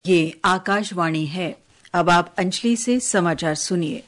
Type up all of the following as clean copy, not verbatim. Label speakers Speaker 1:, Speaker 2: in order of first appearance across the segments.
Speaker 1: ये आकाशवाणी है। अब आप अंजलि से समाचार सुनिए।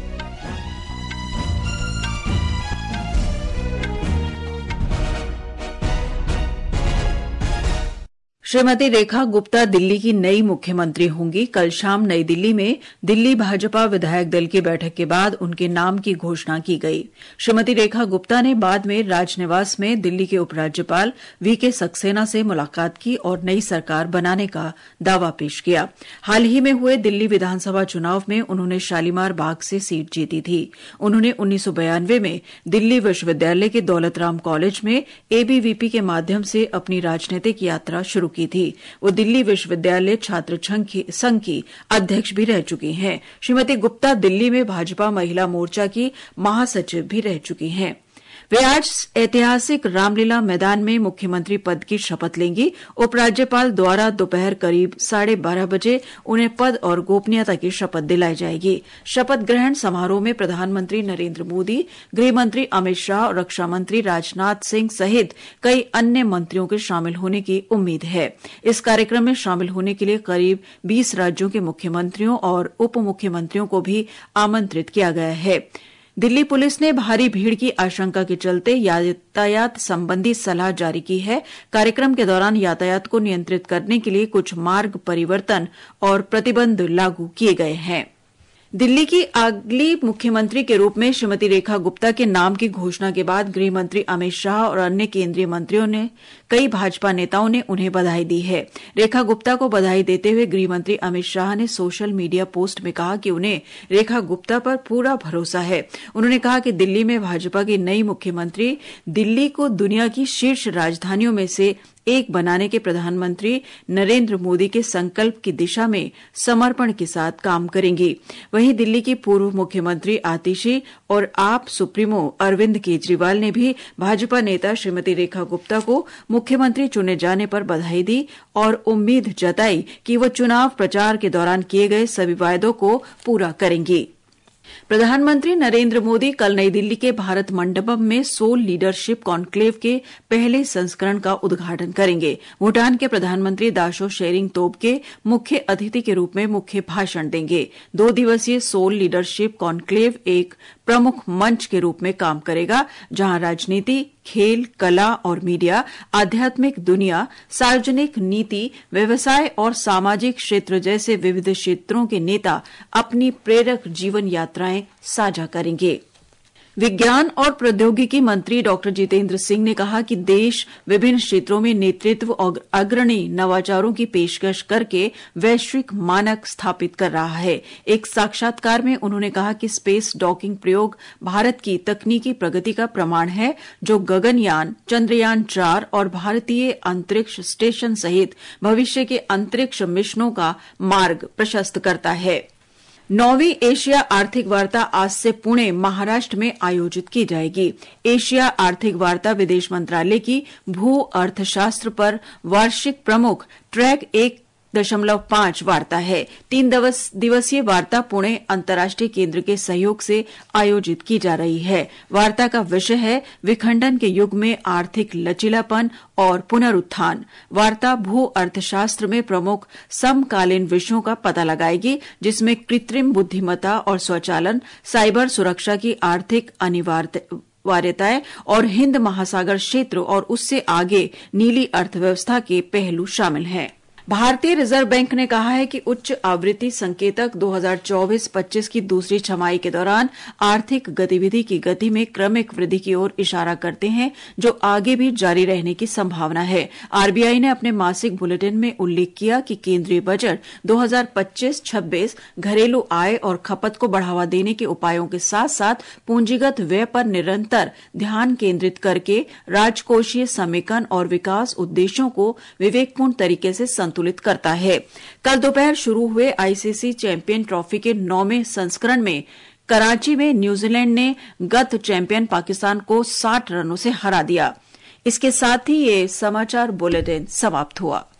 Speaker 1: श्रीमती रेखा गुप्ता दिल्ली की नई मुख्यमंत्री होंगी। कल शाम नई दिल्ली में दिल्ली भाजपा विधायक दल की बैठक के बाद उनके नाम की घोषणा की गई। श्रीमती रेखा गुप्ता ने बाद में राजनिवास में दिल्ली के उपराज्यपाल वीके सक्सेना से मुलाकात की और नई सरकार बनाने का दावा पेश किया। हाल ही में हुए दिल्ली विधानसभा चुनाव में उन्होंने शालीमार बाग से सीट जीती थी। उन्होंने 1992 में दिल्ली विश्वविद्यालय के दौलत राम कॉलेज में एबीवीपी के माध्यम से अपनी राजनीतिक यात्रा शुरू की थी। वो दिल्ली विश्वविद्यालय छात्र संघ की अध्यक्ष भी रह चुकी हैं। श्रीमती गुप्ता दिल्ली में भाजपा महिला मोर्चा की महासचिव भी रह चुकी हैं। वे आज ऐतिहासिक रामलीला मैदान में मुख्यमंत्री पद की शपथ लेंगी। उपराज्यपाल द्वारा दोपहर करीब 12:30 बजे उन्हें पद और गोपनीयता की शपथ दिलाई जाएगी। शपथ ग्रहण समारोह में प्रधानमंत्री नरेंद्र मोदी, गृहमंत्री अमित शाह और रक्षा मंत्री राजनाथ सिंह सहित कई अन्य मंत्रियों के शामिल होने की उम्मीद है। इस कार्यक्रम में शामिल होने के लिए करीब 20 राज्यों के मुख्यमंत्रियों और उप मुख्यमंत्रियों को भी आमंत्रित किया गया है। दिल्ली पुलिस ने भारी भीड़ की आशंका के चलते यातायात संबंधी सलाह जारी की है। कार्यक्रम के दौरान यातायात को नियंत्रित करने के लिए कुछ मार्ग परिवर्तन और प्रतिबंध लागू किए गए हैं। दिल्ली की अगली मुख्यमंत्री के रूप में श्रीमती रेखा गुप्ता के नाम की घोषणा के बाद गृहमंत्री अमित शाह और अन्य केंद्रीय मंत्रियों ने कई भाजपा नेताओं ने उन्हें बधाई दी है। रेखा गुप्ता को बधाई देते हुए गृहमंत्री अमित शाह ने सोशल मीडिया पोस्ट में कहा कि उन्हें रेखा गुप्ता पर पूरा भरोसा है। उन्होंने कहा कि दिल्ली में भाजपा की नई मुख्यमंत्री दिल्ली को दुनिया की शीर्ष राजधानियों में से एक बनाने के प्रधानमंत्री नरेंद्र मोदी के संकल्प की दिशा में समर्पण के साथ काम करेंगी। वहीं दिल्ली की पूर्व मुख्यमंत्री आतिशी और आप सुप्रीमो अरविंद केजरीवाल ने भी भाजपा नेता श्रीमती रेखा गुप्ता को मुख्यमंत्री चुने जाने पर बधाई दी और उम्मीद जताई कि वो चुनाव प्रचार के दौरान किए गए सभी वायदों को पूरा करेंगी। प्रधानमंत्री नरेंद्र मोदी कल नई दिल्ली के भारत मंडपम में सोल लीडरशिप कॉन्क्लेव के पहले संस्करण का उद्घाटन करेंगे। भूटान के प्रधानमंत्री दाशो शेरिंग तोब्गे मुख्य अतिथि के रूप में मुख्य भाषण देंगे। 2 दिवसीय सोल लीडरशिप कॉन्क्लेव एक प्रमुख मंच के रूप में काम करेगा, जहां राजनीति, खेल, कला और मीडिया, आध्यात्मिक दुनिया, सार्वजनिक नीति, व्यवसाय और सामाजिक क्षेत्र जैसे विविध क्षेत्रों के नेता अपनी प्रेरक जीवन यात्राएं साझा करेंगे। विज्ञान और प्रौद्योगिकी मंत्री डॉक्टर जितेंद्र सिंह ने कहा कि देश विभिन्न क्षेत्रों में नेतृत्व और अग्रणी नवाचारों की पेशकश करके वैश्विक मानक स्थापित कर रहा है। एक साक्षात्कार में उन्होंने कहा कि स्पेस डॉकिंग प्रयोग भारत की तकनीकी प्रगति का प्रमाण है, जो गगनयान, चंद्रयान 4 और भारतीय अंतरिक्ष स्टेशन सहित भविष्य के अंतरिक्ष मिशनों का मार्ग प्रशस्त करता है। 9वीं एशिया आर्थिक वार्ता आज से पुणे, महाराष्ट्र में आयोजित की जाएगी। एशिया आर्थिक वार्ता विदेश मंत्रालय की भू अर्थशास्त्र पर वार्षिक प्रमुख ट्रैक 1.5 वार्ता है। 3 दिवसीय वार्ता पुणे अंतर्राष्ट्रीय केंद्र के सहयोग से आयोजित की जा रही है। वार्ता का विषय है विखंडन के युग में आर्थिक लचीलापन और पुनरुत्थान। वार्ता भू अर्थशास्त्र में प्रमुख समकालीन विषयों का पता लगाएगी, जिसमें कृत्रिम बुद्धिमत्ता और स्वचालन, साइबर सुरक्षा की आर्थिक अनिवार्यताएं और हिंद महासागर क्षेत्र और उससे आगे नीली अर्थव्यवस्था के पहलू शामिल हैं। भारतीय रिजर्व बैंक ने कहा है कि उच्च आवृत्ति संकेतक 2024-25 की दूसरी छमाही के दौरान आर्थिक गतिविधि की गति में क्रमिक वृद्धि की ओर इशारा करते हैं, जो आगे भी जारी रहने की संभावना है। आरबीआई ने अपने मासिक बुलेटिन में उल्लेख किया कि केंद्रीय बजट 2025-26 घरेलू आय और खपत को बढ़ावा देने के उपायों के साथ साथ पूंजीगत व्यय पर निरंतर ध्यान केंद्रित करके राजकोषीय समेकन और विकास उद्देश्यों को विवेकपूर्ण तरीके से संतुलित करता है। कल दोपहर शुरू हुए आईसीसी चैंपियन ट्रॉफी के 9वें संस्करण में कराची में न्यूजीलैंड ने गत चैंपियन पाकिस्तान को 60 रनों से हरा दिया। इसके साथ ही ये समाचार बुलेटिन समाप्त हुआ।